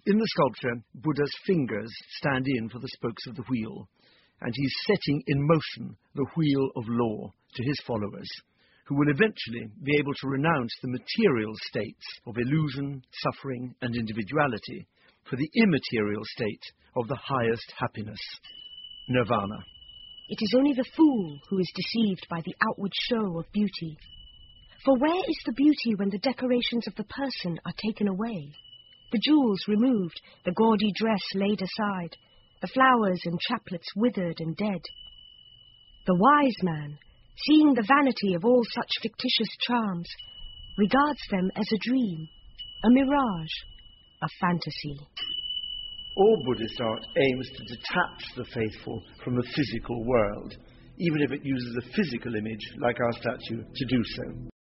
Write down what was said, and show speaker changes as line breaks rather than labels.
In the sculpture, Buddha's fingers stand in for the spokes of the wheel, and he's setting in motion the wheel of law to his followers, who will eventually be able to renounce the material states of illusion, suffering, and individuality for the immaterial state of the highest happiness, nirvana.
It is only the fool who is deceived by the outward show of beauty. For where is the beauty when the decorations of the person are taken away, the jewels removed, the gaudy dress laid aside, the flowers and chaplets withered and dead? The wise man, seeing the vanity of all such fictitious charms, regards them as a dream, a mirage, a fantasy.
All Buddhist art aims to detach the faithful from the physical world, even if it uses a physical image like our statue to do so.